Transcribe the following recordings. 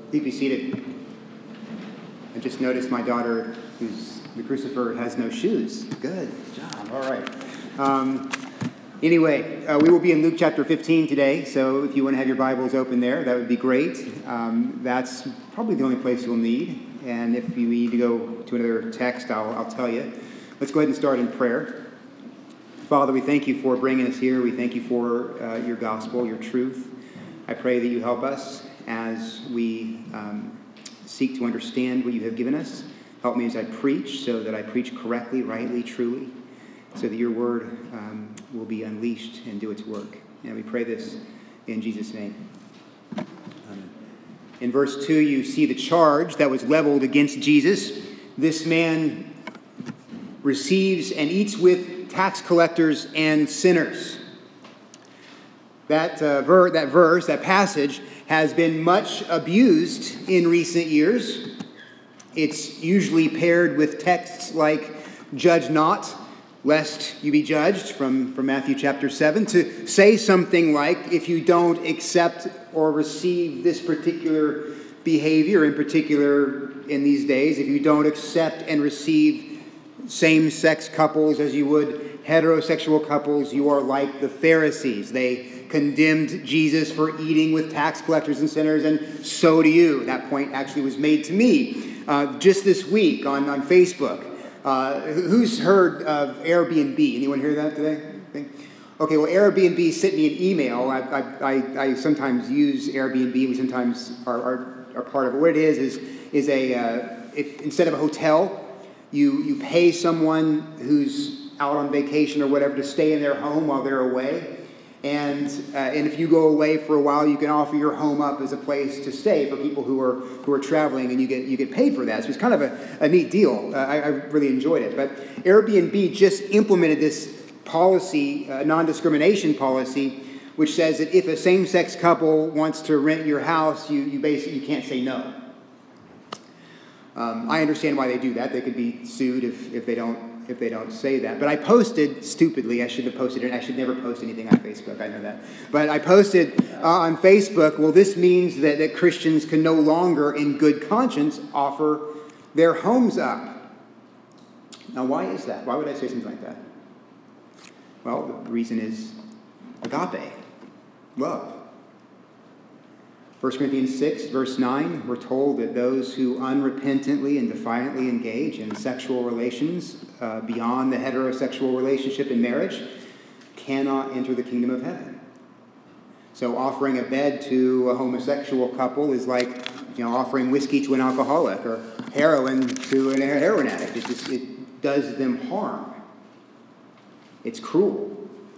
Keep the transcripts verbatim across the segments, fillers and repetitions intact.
Please be seated. I just noticed my daughter, who's the Crucifer, has no shoes. Good job. All right. Um, anyway, uh, we will be in Luke chapter fifteen today, so if you want to have your Bibles open there, that would be great. Um, that's probably the only place you'll need, and if you need to go to another text, I'll, I'll tell you. Let's go ahead and start in prayer. Father, we thank you for bringing us here. We thank you for uh, your gospel, your truth. I pray that you help us as we um, seek to understand what you have given us. Help me as I preach, so that I preach correctly, rightly, truly, so that your word um, will be unleashed and do its work. And we pray this in Jesus' name. Um, in verse two, you see the charge that was leveled against Jesus. This man receives and eats with tax collectors and sinners. That, uh, ver- that verse, that passage, has been much abused in recent years. It's usually paired with texts like, "Judge not, lest you be judged," from, from Matthew chapter seven, to say something like, if you don't accept or receive this particular behavior, in particular in these days, if you don't accept and receive same-sex couples as you would heterosexual couples, you are like the Pharisees. They condemned Jesus for eating with tax collectors and sinners, and so do you. That point actually was made to me uh, just this week on, on Facebook. Uh, who's heard of Airbnb? Anyone hear that today? Okay, well, Airbnb sent me an email. I, I, I, I sometimes use Airbnb. We sometimes are, are, are part of it. What it is is, is a uh, if instead of a hotel, you, you pay someone who's out on vacation or whatever to stay in their home while they're away. And uh, and if you go away for a while, you can offer your home up as a place to stay for people who are who are traveling, and you get you get paid for that. So it's kind of a, a neat deal. Uh, I, I really enjoyed it. But Airbnb just implemented this policy, uh, non-discrimination policy, which says that if a same-sex couple wants to rent your house, you you basically you can't say no. Um, I understand why they do that. They could be sued if, if they don't. if they don't say that. But I posted, stupidly, I should have posted it. I should never post anything on Facebook, I know that. But I posted uh, on Facebook, well, this means that, that Christians can no longer, in good conscience, offer their homes up. Now, why is that? Why would I say something like that? Well, the reason is agape, love. First Corinthians six, verse nine, we're told that those who unrepentantly and defiantly engage in sexual relations uh, beyond the heterosexual relationship in marriage cannot enter the kingdom of heaven. So offering a bed to a homosexual couple is like, you know, offering whiskey to an alcoholic or heroin to a heroin addict. It just it does them harm. It's cruel.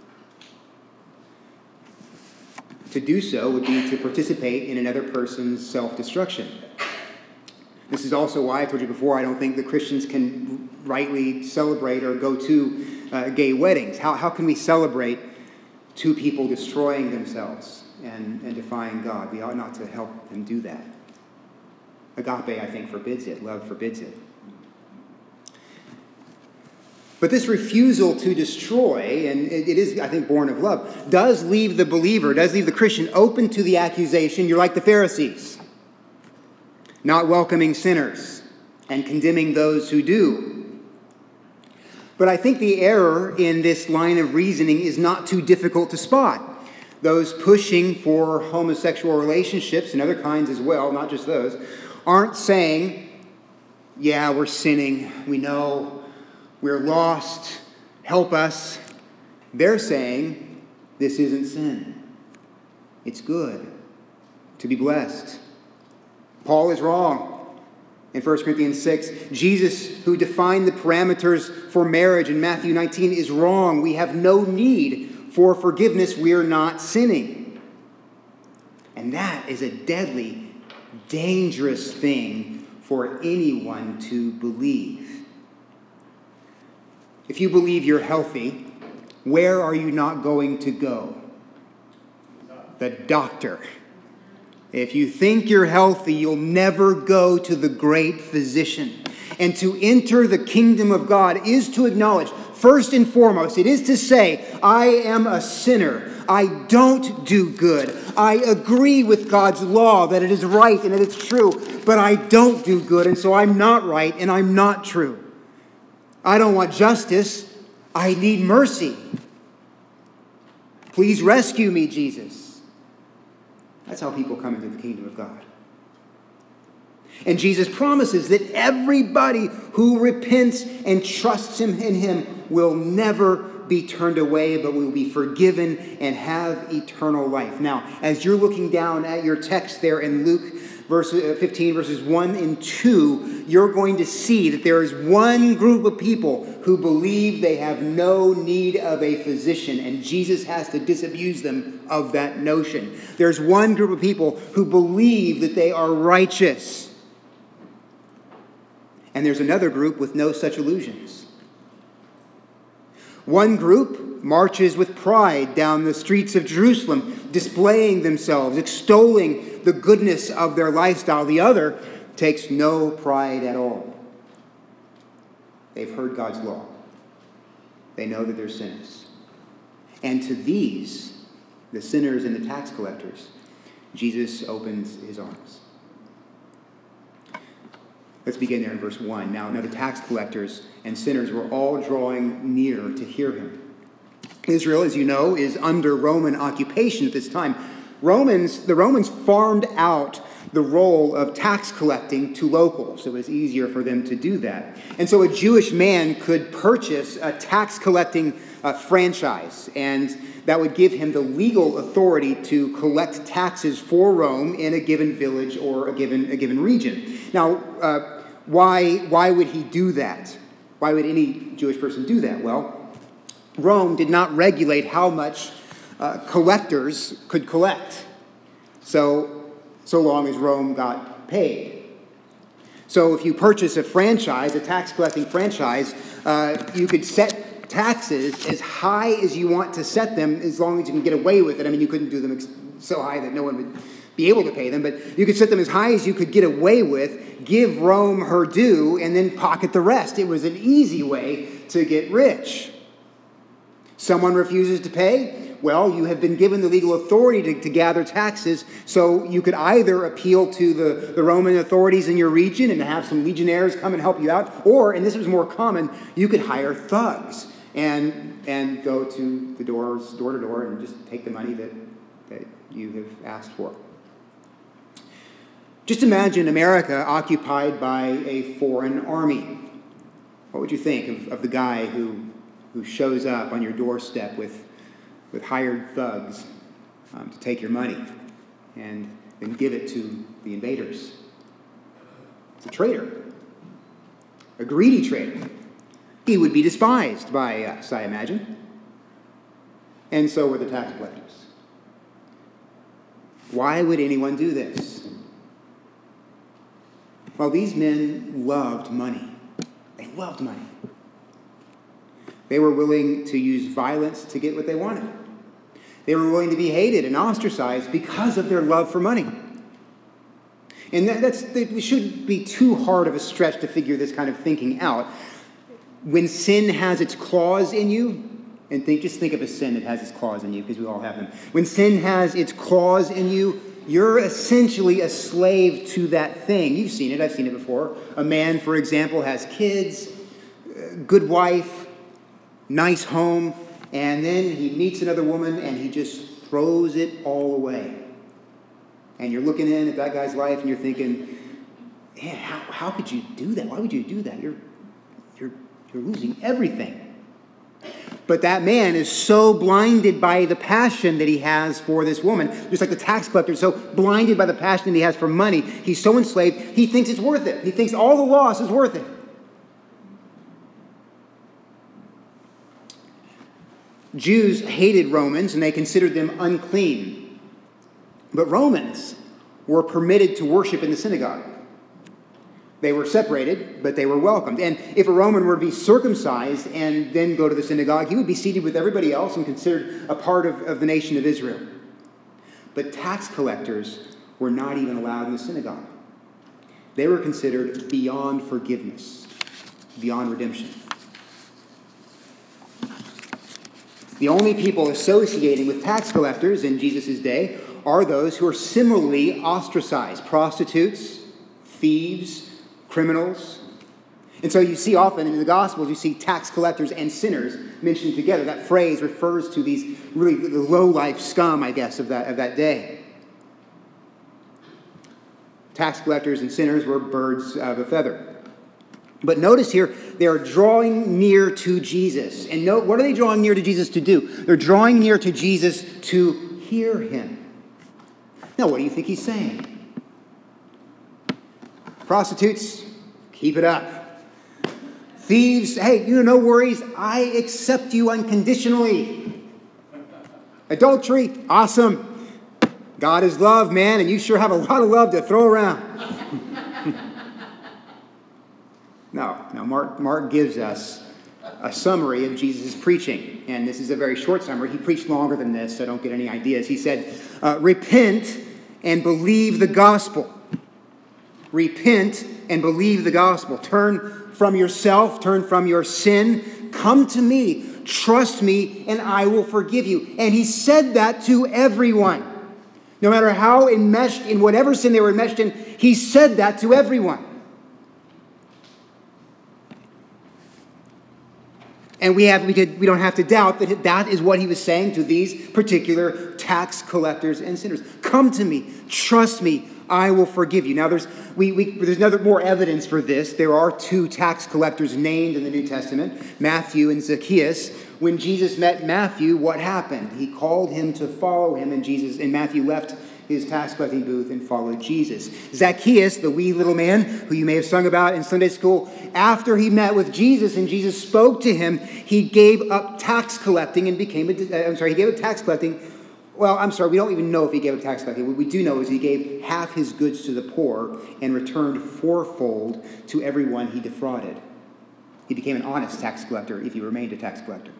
To do so would be to participate in another person's self-destruction. This is also why I told you before, I don't think that Christians can rightly celebrate or go to uh, gay weddings. How, how can we celebrate two people destroying themselves and, and defying God? We ought not to help them do that. Agape, I think, forbids it. Love forbids it. But this refusal to destroy, and it is, I think, born of love, does leave the believer, does leave the Christian open to the accusation, you're like the Pharisees, not welcoming sinners and condemning those who do. But I think the error in this line of reasoning is not too difficult to spot. Those pushing for homosexual relationships and other kinds as well, not just those, aren't saying, yeah, we're sinning, we know, we're lost, help us. They're saying, this isn't sin. It's good to be blessed. Paul is wrong. In First Corinthians six, Jesus, who defined the parameters for marriage in Matthew nineteen, is wrong. We have no need for forgiveness. We are not sinning. And that is a deadly, dangerous thing for anyone to believe. If you believe you're healthy, where are you not going to go? The doctor. If you think you're healthy, you'll never go to the great physician. And to enter the kingdom of God is to acknowledge, first and foremost, it is to say, I am a sinner. I don't do good. I agree with God's law that it is right and that it's true, but I don't do good, and so I'm not right and I'm not true. I don't want justice. I need mercy. Please rescue me, Jesus. That's how people come into the kingdom of God. And Jesus promises that everybody who repents and trusts him in him will never be turned away, but will be forgiven and have eternal life. Now, as you're looking down at your text there in Luke verse fifteen, verses one and two, you're going to see that there is one group of people who believe they have no need of a physician, and Jesus has to disabuse them of that notion. There's one group of people who believe that they are righteous. And there's another group with no such illusions. One group marches with pride down the streets of Jerusalem, displaying themselves, extolling the goodness of their lifestyle. The other takes no pride at all. They've heard God's law. They know that they're sinners. And to these, the sinners and the tax collectors, Jesus opens his arms. Let's begin there in verse one. Now, now the tax collectors and sinners were all drawing near to hear him. Israel, as you know, is under Roman occupation at this time. Romans, the Romans farmed out the role of tax collecting to locals. It was easier for them to do that. And so a Jewish man could purchase a tax collecting uh, franchise, and that would give him the legal authority to collect taxes for Rome in a given village or a given a given region. Now, uh, why why would he do that? Why would any Jewish person do that? Well, Rome did not regulate how much uh, collectors could collect, so so long as Rome got paid. So if you purchase a franchise, a tax collecting franchise, uh, you could set taxes as high as you want to set them, as long as you can get away with it. I mean, you couldn't do them so high that no one would be able to pay them, but you could set them as high as you could get away with, give Rome her due, and then pocket the rest. It was an easy way to get rich. Someone refuses to pay? Well, you have been given the legal authority to, to gather taxes, so you could either appeal to the, the Roman authorities in your region and have some legionnaires come and help you out, or, and this was more common, you could hire thugs and and go to the doors, door to door, and just take the money that, that you have asked for. Just imagine America occupied by a foreign army. What would you think of, of the guy who, who shows up on your doorstep with, with hired thugs um, to take your money and then give it to the invaders? It's a traitor, a greedy traitor. He would be despised by us, I imagine. And so were the tax collectors. Why would anyone do this? Well, these men loved money. They loved money. They were willing to use violence to get what they wanted. They were willing to be hated and ostracized because of their love for money. And that, that's, it shouldn't be too hard of a stretch to figure this kind of thinking out. When sin has its claws in you, and think, just think of a sin that has its claws in you, because we all have them. When sin has its claws in you, you're essentially a slave to that thing. You've seen it. I've seen it before. A man, for example, has kids, good wife, nice home, and then he meets another woman and he just throws it all away. And you're looking in at that guy's life and you're thinking, man, how, how could you do that? Why would you do that? You're, you're, you're losing everything. But that man is so blinded by the passion that he has for this woman, just like the tax collector is so blinded by the passion that he has for money, he's so enslaved, he thinks it's worth it. He thinks all the loss is worth it. Jews hated Romans and they considered them unclean. But Romans were permitted to worship in the synagogue. They were separated, but they were welcomed. And if a Roman were to be circumcised and then go to the synagogue, he would be seated with everybody else and considered a part of, of the nation of Israel. But tax collectors were not even allowed in the synagogue. They were considered beyond forgiveness, beyond redemption. The only people associating with tax collectors in Jesus' day are those who are similarly ostracized: prostitutes, thieves, criminals. And so you see often in the Gospels, you see tax collectors and sinners mentioned together. That phrase refers to these really the low-life scum, I guess, of that, of that day. Tax collectors and sinners were birds of a feather. But notice here, they are drawing near to Jesus. And note, what are they drawing near to Jesus to do? They're drawing near to Jesus to hear him. Now, what do you think he's saying? Prostitutes, keep it up. Thieves, hey, you know, no worries. I accept you unconditionally. Adultery, awesome. God is love, man, and you sure have a lot of love to throw around. No, no, Mark, Mark gives us a summary of Jesus' preaching. And this is a very short summary. He preached longer than this, so don't get any ideas. He said, uh, repent and believe the gospel. Repent and believe the gospel. Turn from yourself, turn from your sin. Come to me, trust me, and I will forgive you. And he said that to everyone. No matter how enmeshed in whatever sin they were enmeshed in, he said that to everyone. And we have we could we don't have to doubt that that is what he was saying to these particular tax collectors and sinners. Come to me, trust me, I will forgive you. Now there's we, we there's another more evidence for this. There are two tax collectors named in the New Testament, Matthew and Zacchaeus. When Jesus met Matthew, what happened? He called him to follow him, and Jesus and Matthew left his tax collecting booth and followed Jesus. Zacchaeus, the wee little man who you may have sung about in Sunday school, after he met with Jesus and Jesus spoke to him, he gave up tax collecting and became a, I'm sorry, he gave up tax collecting. Well, I'm sorry, we don't even know if he gave up tax collecting. What we do know is he gave half his goods to the poor and returned fourfold to everyone he defrauded. He became an honest tax collector if he remained a tax collector.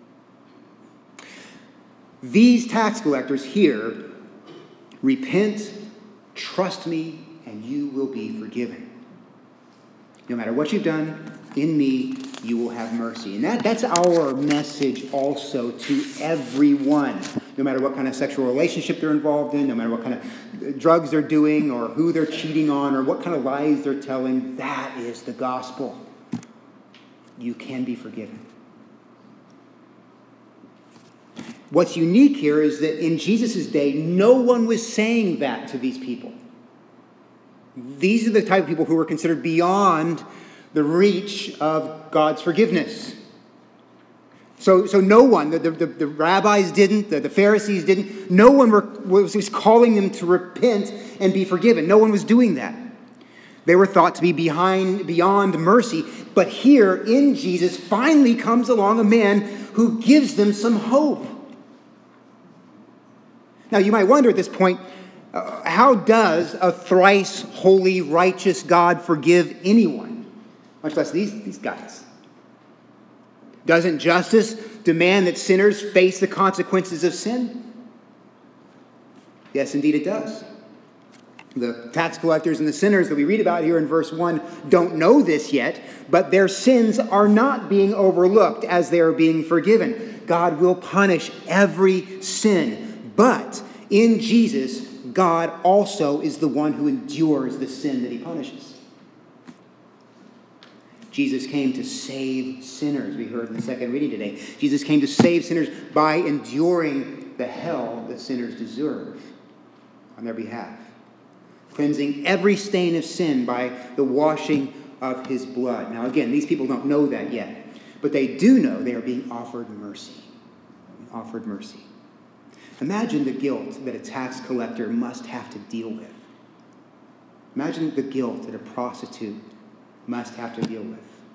These tax collectors here, repent, trust me, and you will be forgiven. No matter what you've done, in me, you will have mercy. And that, that's our message also to everyone. No matter what kind of sexual relationship they're involved in, no matter what kind of drugs they're doing, or who they're cheating on, or what kind of lies they're telling, that is the gospel. You can be forgiven. What's unique here is that in Jesus' day, no one was saying that to these people. These are the type of people who were considered beyond the reach of God's forgiveness. So, so no one, the, the, the rabbis didn't, the, the Pharisees didn't, no one were, was, was calling them to repent and be forgiven. No one was doing that. They were thought to be behind, beyond mercy. But here in Jesus finally comes along a man who gives them some hope. Now, you might wonder at this point, uh, how does a thrice holy, righteous God forgive anyone, much less these, these guys? Doesn't justice demand that sinners face the consequences of sin? Yes, indeed it does. The tax collectors and the sinners that we read about here in verse one don't know this yet, but their sins are not being overlooked as they are being forgiven. God will punish every sin. But in Jesus, God also is the one who endures the sin that he punishes. Jesus came to save sinners, we heard in the second reading today. Jesus came to save sinners by enduring the hell that sinners deserve on their behalf, cleansing every stain of sin by the washing of his blood. Now again, these people don't know that yet, but they do know they are being offered mercy. Offered mercy. Imagine the guilt that a tax collector must have to deal with. Imagine the guilt that a prostitute must have to deal with.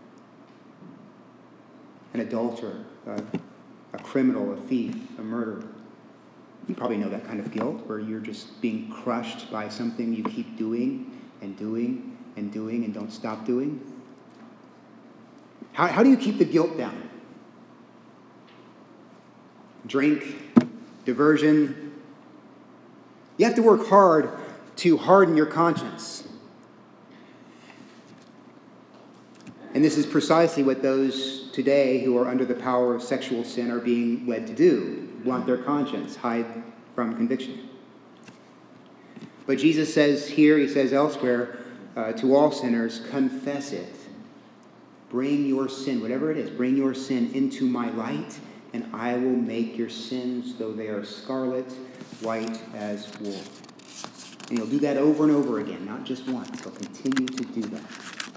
An adulterer, a, a criminal, a thief, a murderer. You probably know that kind of guilt where you're just being crushed by something you keep doing and doing and doing and don't stop doing. How, how do you keep the guilt down? Drink, diversion. You have to work hard to harden your conscience. And this is precisely what those today who are under the power of sexual sin are being led to do: blunt their conscience, hide from conviction. But Jesus says here, he says elsewhere, uh, to all sinners, confess it. Bring your sin, whatever it is, bring your sin into my light, and I will make your sins, though they are scarlet, white as wool. And he'll do that over and over again, not just once. He'll continue to do that.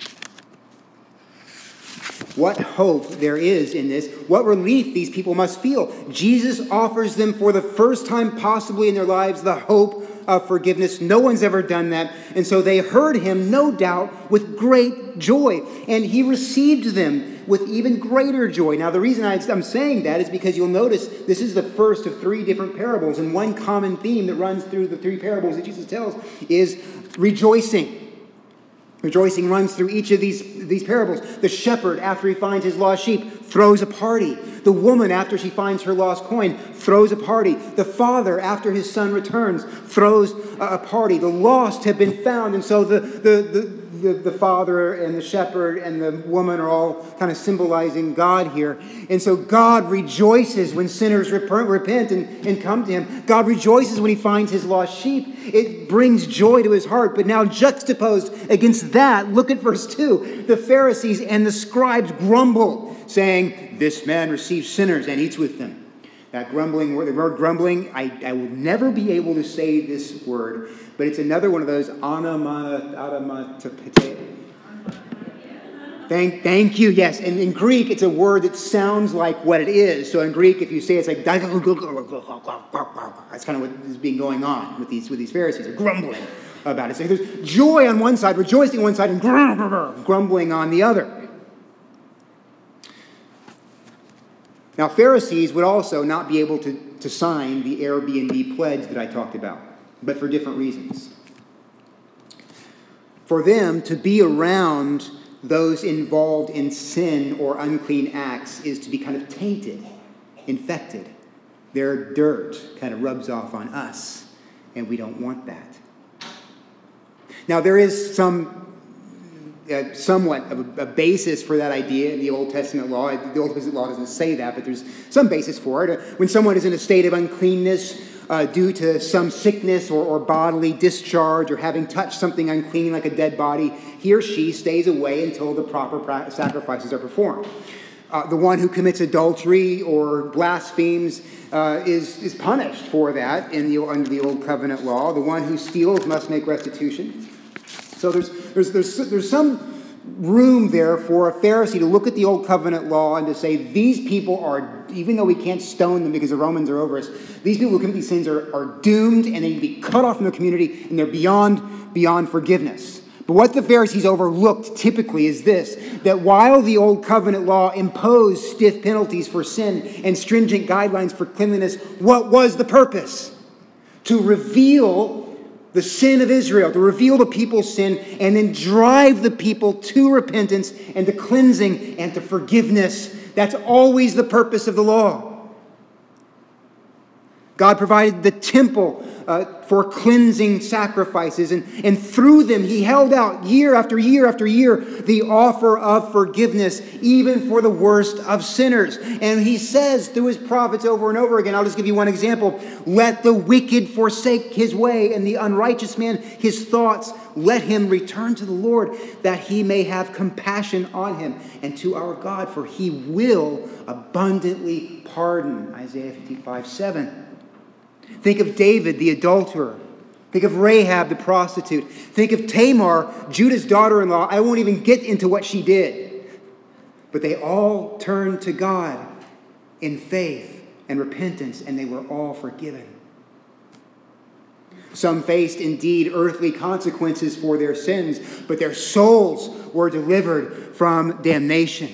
What hope there is in this, what relief these people must feel. Jesus offers them for the first time possibly in their lives the hope of forgiveness. No one's ever done that. And so they heard him, no doubt, with great joy. And he received them with even greater joy. Now, the reason I'm saying that is because you'll notice this is the first of three different parables. And one common theme that runs through the three parables that Jesus tells is rejoicing. Rejoicing runs through each of these, these parables. The shepherd, after he finds his lost sheep, throws a party. The woman, after she finds her lost coin, throws a party. The father, after his son returns, throws a party. The lost have been found, and so the, the, the, the, the father and the shepherd and the woman are all kind of symbolizing God here. And so God rejoices when sinners repent and, and come to him. God rejoices when he finds his lost sheep. It brings joy to his heart. But now juxtaposed against that, look at verse two. The Pharisees and the scribes grumble, saying, this man receives sinners and eats with them. That grumbling word, the word grumbling, I, I will never be able to say this word, but it's another one of those onomatopoeia. Thank, thank you, yes. And in Greek, it's a word that sounds like what it is. So in Greek, if you say it, it's like, that's kind of what is being going on with these, with these Pharisees. They're grumbling about it. So there's joy on one side, rejoicing on one side, and grumbling on the other. Now, Pharisees would also not be able to, to sign the Airbnb pledge that I talked about, but for different reasons. For them to be around those involved in sin or unclean acts is to be kind of tainted, infected. Their dirt kind of rubs off on us, and we don't want that. Now, there is some Uh, somewhat of a, a basis for that idea in the Old Testament law. The Old Testament law doesn't say that, but there's some basis for it. When someone is in a state of uncleanness uh, due to some sickness or, or bodily discharge or having touched something unclean like a dead body, he or she stays away until the proper pra- sacrifices are performed. Uh, the one who commits adultery or blasphemes uh, is, is punished for that in the, under the Old Covenant law. The one who steals must make restitution. So there's, there's, there's, there's some room there for a Pharisee to look at the Old Covenant law and to say, these people are, even though we can't stone them because the Romans are over us, these people who commit these sins are, are doomed and they need to be cut off from the community and they're beyond, beyond forgiveness. But what the Pharisees overlooked typically is this, that while the Old Covenant law imposed stiff penalties for sin and stringent guidelines for cleanliness, what was the purpose? To reveal the sin of Israel, to reveal the people's sin, and then drive the people to repentance and to cleansing and to forgiveness. That's always the purpose of the law. God provided the temple uh, for cleansing sacrifices, and, and through them he held out year after year after year the offer of forgiveness, even for the worst of sinners. And he says through his prophets over and over again, I'll just give you one example, let the wicked forsake his way, and the unrighteous man his thoughts. Let him return to the Lord, that he may have compassion on him, and to our God, for he will abundantly pardon. Isaiah fifty-five seven. Think of David, the adulterer. Think of Rahab, the prostitute. Think of Tamar, Judah's daughter-in-law. I won't even get into what she did. But they all turned to God in faith and repentance, and they were all forgiven. Some faced indeed earthly consequences for their sins, but their souls were delivered from damnation.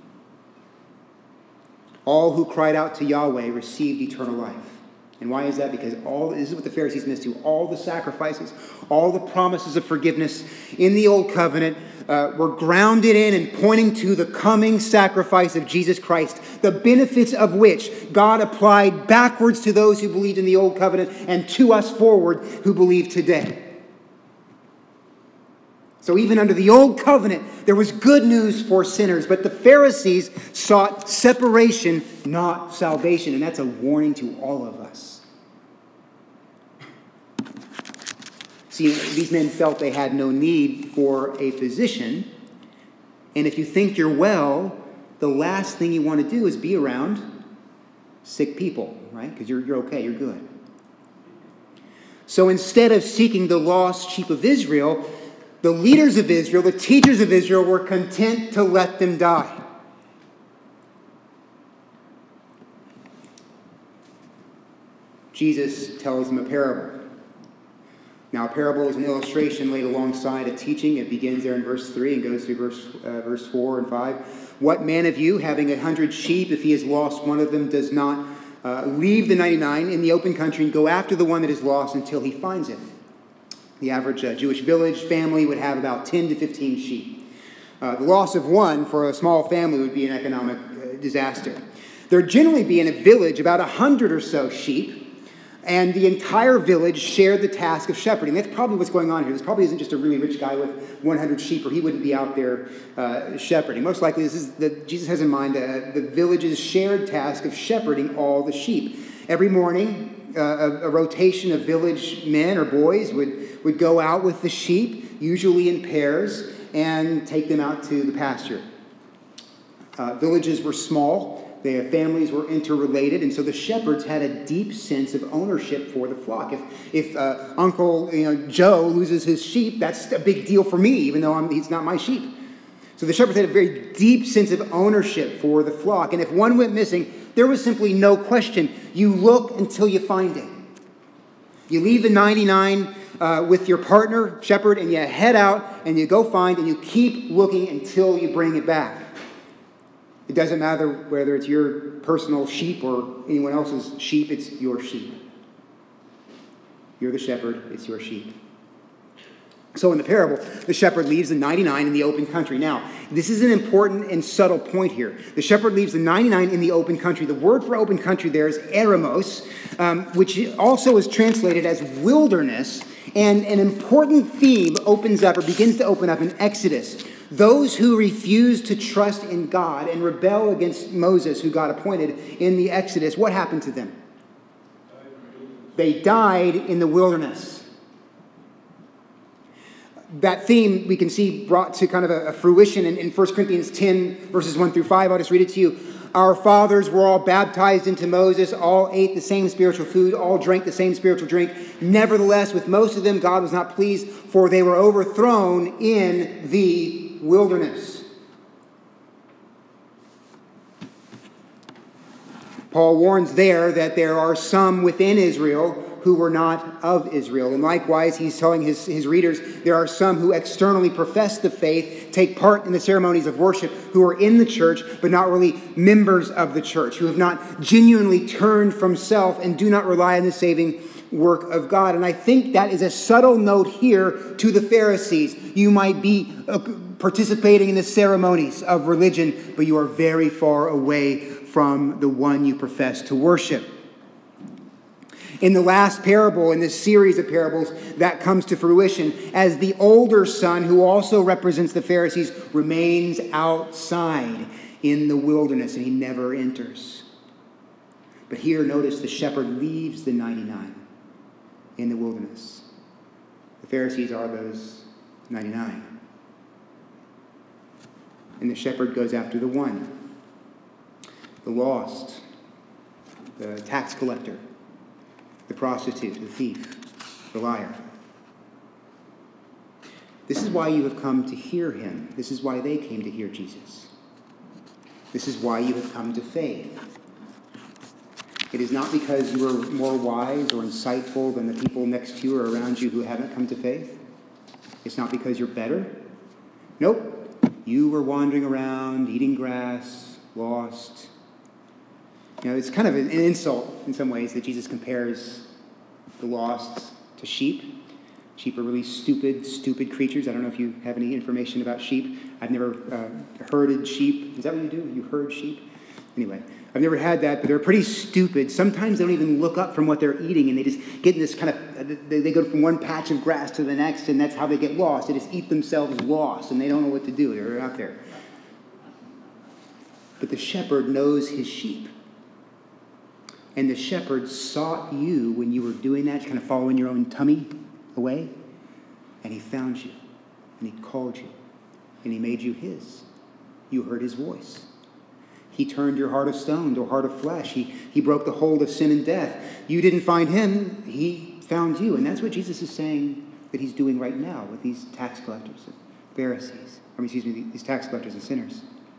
All who cried out to Yahweh received eternal life. And why is that? Because all this is what the Pharisees missed too. All the sacrifices, all the promises of forgiveness in the Old Covenant uh, were grounded in and pointing to the coming sacrifice of Jesus Christ, the benefits of which God applied backwards to those who believed in the Old Covenant and to us forward who believe today. So even under the Old Covenant, There was good news for sinners, but the Pharisees sought separation, not salvation. And that's a warning to all of us. See, these men felt they had no need for a physician. And if you think you're well, the last thing you want to do is be around sick people, right? Because you're, you're okay, you're good. So instead of seeking the lost sheep of Israel, the leaders of Israel, the teachers of Israel, were content to let them die. Jesus tells them a parable. Now, a parable is an illustration laid alongside a teaching. It begins there in verse three and goes through verse, uh, verse four and five. What man of you, having a hundred sheep, if he has lost one of them, does not uh, leave the ninety-nine in the open country and go after the one that is lost until he finds it? The average uh, Jewish village family would have about ten to fifteen sheep. Uh, the loss of one for a small family would be an economic uh, disaster. There would generally be in a village about a hundred or so sheep, and the entire village shared the task of shepherding. That's probably what's going on here. This probably isn't just a really rich guy with one hundred sheep, or he wouldn't be out there uh, shepherding. Most likely, this is the, Jesus has in mind uh, the village's shared task of shepherding all the sheep. Every morning, uh, a, a rotation of village men or boys would, would go out with the sheep, usually in pairs, and take them out to the pasture. Uh, villages were small. Their families were interrelated, and so the shepherds had a deep sense of ownership for the flock. If if uh, Uncle you know, Joe loses his sheep, that's a big deal for me, even though I'm, he's not my sheep. So the shepherds had a very deep sense of ownership for the flock, and if one went missing, there was simply no question. You look until you find it. You leave the ninety-nine uh, with your partner, shepherd, and you head out, and you go find, and you keep looking until you bring it back. It doesn't matter whether it's your personal sheep or anyone else's sheep, it's your sheep. You're the shepherd, it's your sheep. So in the parable, the shepherd leaves the ninety-nine in the open country. Now, this is an important and subtle point here. The shepherd leaves the ninety-nine in the open country. The word for open country there is eremos, um, which also is translated as wilderness. And an important theme opens up or begins to open up in Exodus. Those who refuse to trust in God and rebel against Moses, who God appointed in the Exodus, what happened to them? They died in the wilderness. That theme we can see brought to kind of a, a fruition in, in First Corinthians ten, verses one through five. I'll just read it to you. Our fathers were all baptized into Moses, all ate the same spiritual food, all drank the same spiritual drink. Nevertheless, with most of them, God was not pleased, for they were overthrown in the wilderness. Paul warns there that there are some within Israel who were not of Israel. And likewise, he's telling his, his readers, there are some who externally profess the faith, take part in the ceremonies of worship, who are in the church, but not really members of the church, who have not genuinely turned from self and do not rely on the saving work of God. And I think that is a subtle note here to the Pharisees. You might be uh, participating in the ceremonies of religion, but you are very far away from the one you profess to worship. In the last parable, in this series of parables, that comes to fruition as the older son, who also represents the Pharisees, remains outside in the wilderness, and he never enters. But here, notice the shepherd leaves the ninety-nine in the wilderness. The Pharisees are those ninety-nine. And the shepherd goes after the one, the lost, the tax collector, the prostitute, the thief, the liar. This is why you have come to hear him. This is why they came to hear Jesus. This is why you have come to faith. It is not because you are more wise or insightful than the people next to you or around you who haven't come to faith. It's not because you're better. Nope. You were wandering around, eating grass, lost. You know, it's kind of an insult in some ways that Jesus compares the lost to sheep. Sheep are really stupid, stupid creatures. I don't know if you have any information about sheep. I've never uh, herded sheep. Is that what you do? You herd sheep? Anyway, I've never had that, but they're pretty stupid. Sometimes they don't even look up from what they're eating, and they just get in this kind of of, they, they go from one patch of grass to the next, and that's how they get lost. They just eat themselves lost, and they don't know what to do. They're out there. But the shepherd knows his sheep. And the shepherd sought you when you were doing that, kind of following your own tummy away. And he found you. And he called you. And he made you his. You heard his voice. He turned your heart of stone to a heart of flesh. He, he broke the hold of sin and death. You didn't find him. He found you. And that's what Jesus is saying that he's doing right now with these tax collectors and Pharisees. I mean, excuse me, these tax collectors and sinners.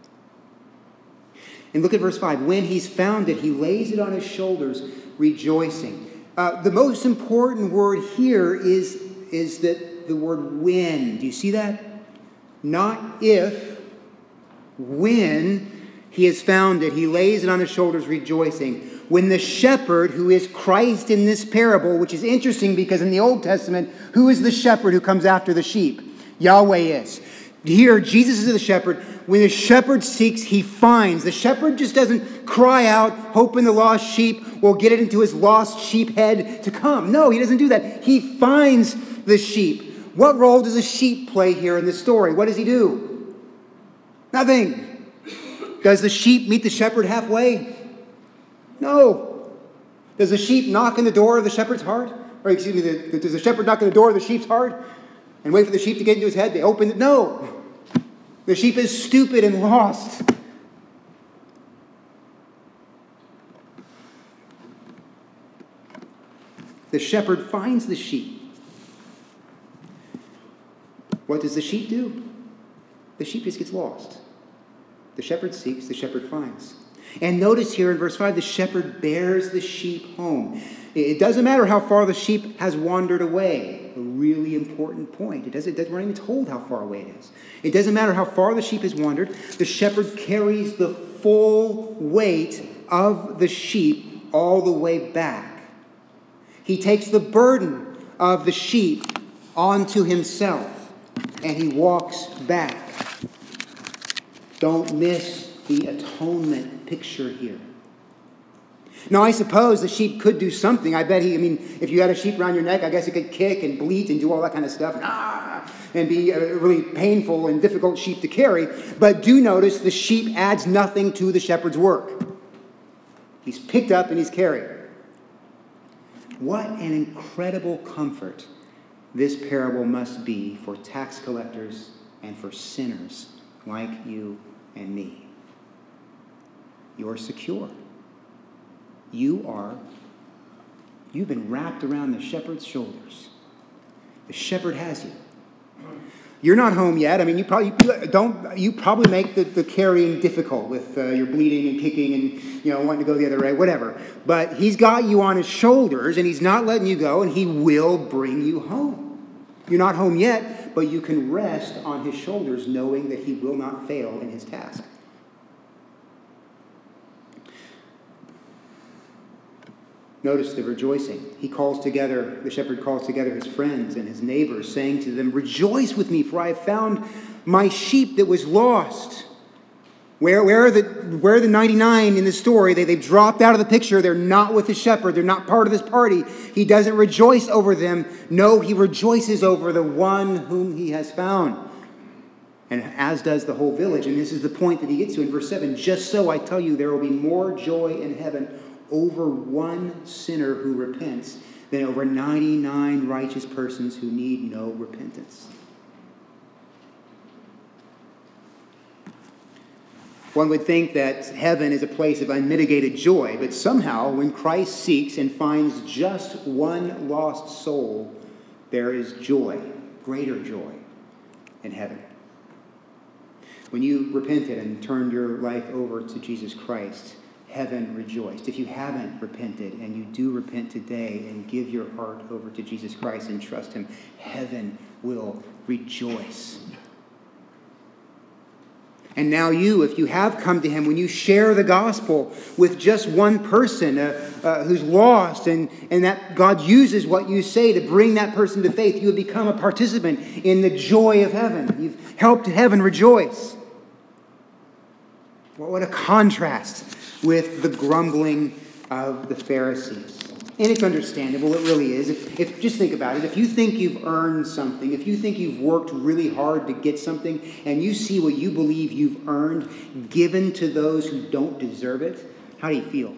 And look at verse five. When he's found it, he lays it on his shoulders, rejoicing. Uh, the most important word here is, is that the word when. Do you see that? Not if, when he has found it, he lays it on his shoulders, rejoicing. When the shepherd, who is Christ in this parable, which is interesting because in the Old Testament, who is the shepherd who comes after the sheep? Yahweh is. Here, Jesus is the shepherd. When the shepherd seeks, he finds. The shepherd just doesn't cry out, hoping the lost sheep will get it into his lost sheep head to come. No, he doesn't do that. He finds the sheep. What role does a sheep play here in this story? What does he do? Nothing. Does the sheep meet the shepherd halfway? No. Does the sheep knock on the door of the shepherd's heart? Or excuse me, the, does the shepherd knock on the door of the sheep's heart and wait for the sheep to get into his head? They open it. No. The sheep is stupid and lost. The shepherd finds the sheep. What does the sheep do? The sheep just gets lost. The shepherd seeks, the shepherd finds. And notice here in verse five, the shepherd bears the sheep home. It doesn't matter how far the sheep has wandered away. A really important point. It doesn't, we're not even told how far away it is. It doesn't matter how far the sheep has wandered. The shepherd carries the full weight of the sheep all the way back. He takes the burden of the sheep onto himself, and he walks back. Don't miss the atonement picture here. Now, I suppose the sheep could do something. I bet he, I mean, if you had a sheep around your neck, I guess it could kick and bleat and do all that kind of stuff. Ah, and be a really painful and difficult sheep to carry. But do notice the sheep adds nothing to the shepherd's work. He's picked up and he's carried. What an incredible comfort this parable must be for tax collectors and for sinners like you and me. You're secure. You are, you've been wrapped around the shepherd's shoulders. The shepherd has you. You're not home yet. I mean, you probably don't. You probably make the, the carrying difficult with uh, your bleeding and kicking and you know wanting to go the other way, whatever. But he's got you on his shoulders, and he's not letting you go, and he will bring you home. You're not home yet, but you can rest on his shoulders, knowing that he will not fail in his task. Notice the rejoicing. He calls together, the shepherd calls together his friends and his neighbors, saying to them, "Rejoice with me, for I have found my sheep that was lost." Where, where, are, the, where are the ninety-nine in the story? They, they've dropped out of the picture. They're not with the shepherd. They're not part of this party. He doesn't rejoice over them. No, he rejoices over the one whom he has found. And as does the whole village. And this is the point that he gets to in verse seven. "Just so I tell you, there will be more joy in heaven over one sinner who repents than over ninety-nine righteous persons who need no repentance." One would think that heaven is a place of unmitigated joy, but somehow when Christ seeks and finds just one lost soul, there is joy, greater joy in heaven. When you repented and turned your life over to Jesus Christ, heaven rejoiced. If you haven't repented and you do repent today and give your heart over to Jesus Christ and trust him, heaven will rejoice. And now you, if you have come to him, when you share the gospel with just one person uh, uh, who's lost and, and that God uses what you say to bring that person to faith, you have become a participant in the joy of heaven. You've helped heaven rejoice. Well, what a contrast with the grumbling of the Pharisees. And it's understandable, it really is. If, if just think about it. If you think you've earned something, if you think you've worked really hard to get something, and you see what you believe you've earned given to those who don't deserve it, how do you feel?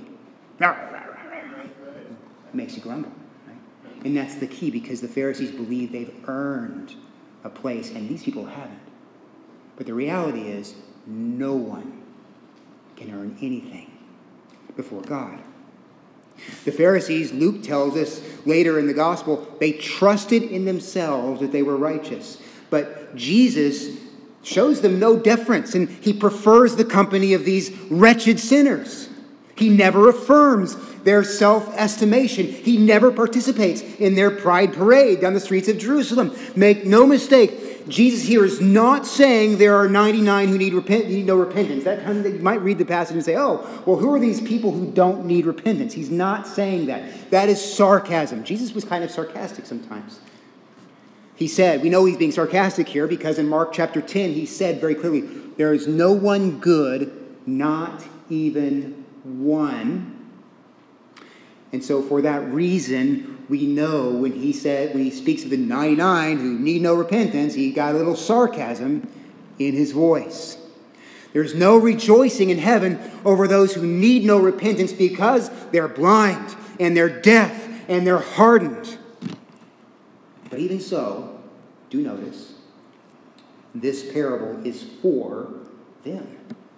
It makes you grumble. Right? And that's the key, because the Pharisees believe they've earned a place, and these people haven't. But the reality is, no one can earn anything before God. The Pharisees, Luke tells us later in the gospel, they trusted in themselves that they were righteous. But Jesus shows them no deference, and he prefers the company of these wretched sinners. He never affirms their self-estimation. He never participates in their pride parade down the streets of Jerusalem. Make no mistake, Jesus here is not saying there are ninety-nine who need, repent, need no repentance. That kind of, you might read the passage and say, oh, well, who are these people who don't need repentance? He's not saying that. That is sarcasm. Jesus was kind of sarcastic sometimes. He said, we know he's being sarcastic here because in Mark chapter ten, he said very clearly, there is no one good, not even one. And so for that reason, we know when he said, when he speaks of the ninety-nine who need no repentance, he got a little sarcasm in his voice. There's no rejoicing in heaven over those who need no repentance because they're blind and they're deaf and they're hardened. But even so, do notice, this parable is for them.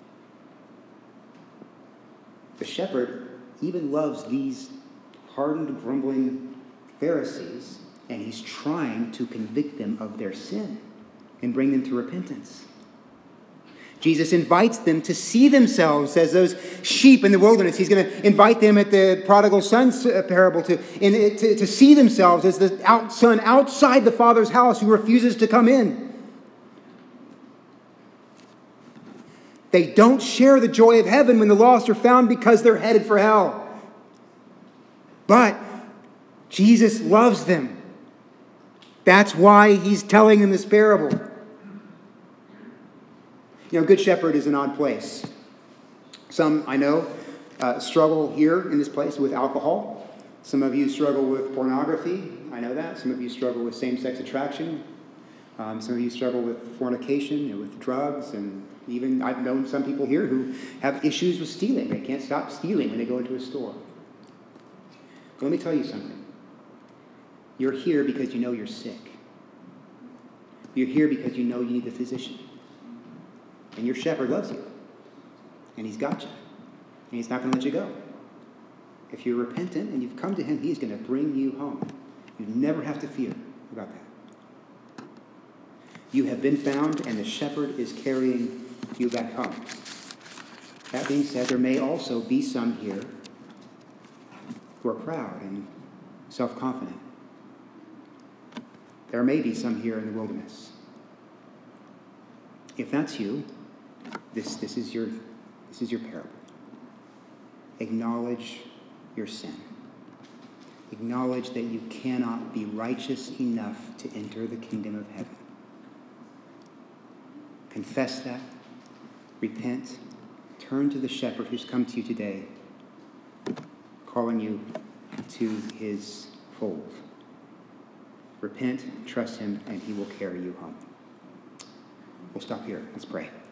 The shepherd even loves these hardened, grumbling Pharisees, and he's trying to convict them of their sin and bring them to repentance. Jesus invites them to see themselves as those sheep in the wilderness. He's going to invite them at the prodigal son parable to, in, to, to see themselves as the out, son outside the Father's house who refuses to come in. They don't share the joy of heaven when the lost are found because they're headed for hell. But Jesus loves them. That's why he's telling them this parable. You know, Good Shepherd is an odd place. Some, I know, uh, struggle here in this place with alcohol. Some of you struggle with pornography. I know that. Some of you struggle with same-sex attraction. Um, some of you struggle with fornication and with drugs. And even I've known some people here who have issues with stealing. They can't stop stealing when they go into a store. But let me tell you something. You're here because you know you're sick. You're here because you know you need a physician. And your shepherd loves you. And he's got you. And he's not going to let you go. If you're repentant and you've come to him, he's going to bring you home. You never have to fear about that. You have been found, and the shepherd is carrying you back home. That being said, there may also be some here who are proud and self-confident. There may be some here in the wilderness. If that's you, this, this is your, this is your parable. Acknowledge your sin. Acknowledge that you cannot be righteous enough to enter the kingdom of heaven. Confess that. Repent. Turn to the shepherd who's come to you today, calling you to his fold. Repent, trust him, and he will carry you home. We'll stop here. Let's pray.